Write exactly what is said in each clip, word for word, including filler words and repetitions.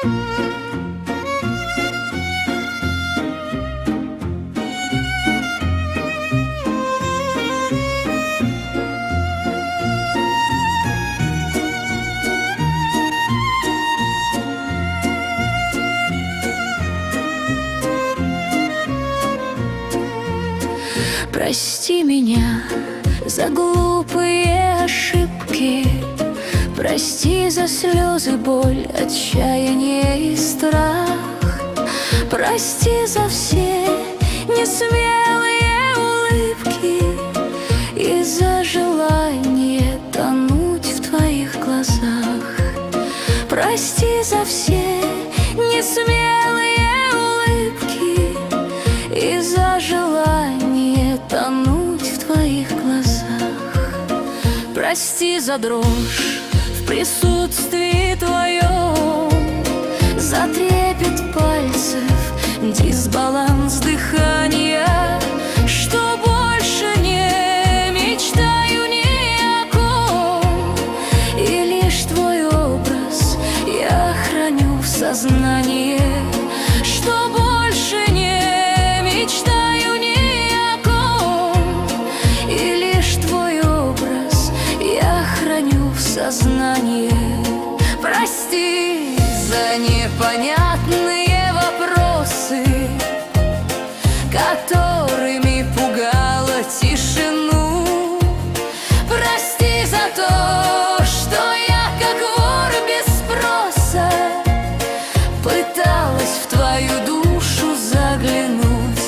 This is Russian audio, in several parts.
Прости меня за глупые ошибки, прости за слезы, боль, отчаяние и страх. Прости за все несмелые улыбки и за желание тонуть в твоих глазах. Прости за все несмелые улыбки и за желание тонуть в твоих глазах. Прости за дрожь в присутствии твоем, за трепет пальцев, дисбаланс дыхания, что больше не мечтаю ни о ком, и лишь твой образ я храню в сознании, что больше не мечтаю ни о ком, и лишь твой образ я храню в сознании. Прости за непонятные вопросы, которыми пугала тишину. Прости за то, что я, как вор без спроса, пыталась в твою душу заглянуть.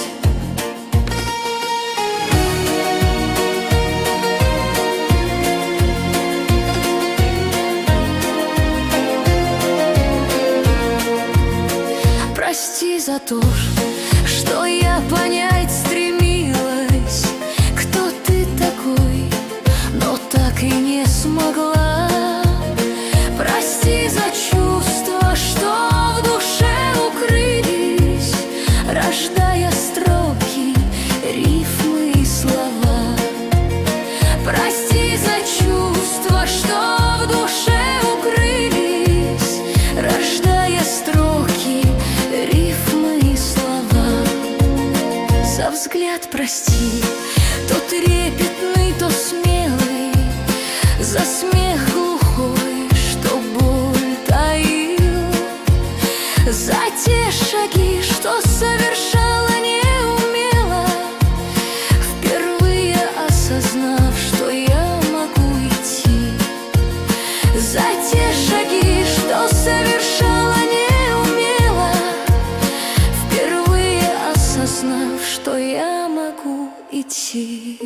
Прости за то, что я понять стремилась, кто ты такой, но так и не смогла. Прости за чувства, что в душе укрылись, рождая строки, рифмы и слова. Прости за чувства, что в душе укрылись, рождая строки, рифмы и слова. За взгляд прости, то трепетный, то смелый, за смех глухой, что боль таил, за те шаги, что совершала неумело, впервые осознав, что я могу идти. За те шаги, что совершала неумело, впервые осознав, что я могу идти.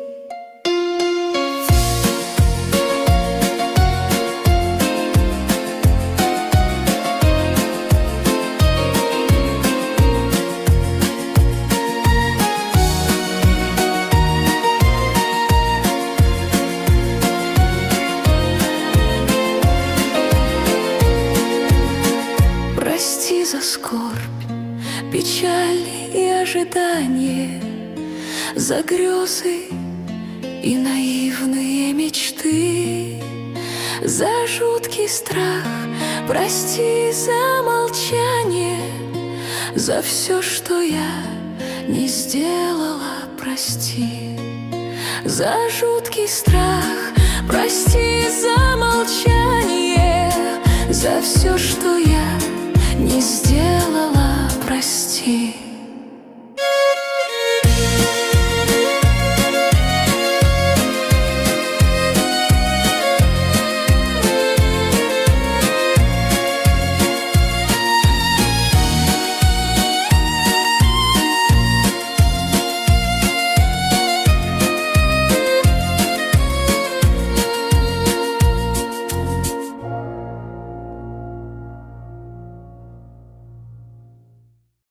Прости за скорбь, печаль и ожидание, за грезы и наивные мечты, за жуткий страх, прости за молчание, за все, что я не сделала, прости. За жуткий страх, прости за молчание, за все, что я не сделала, прости.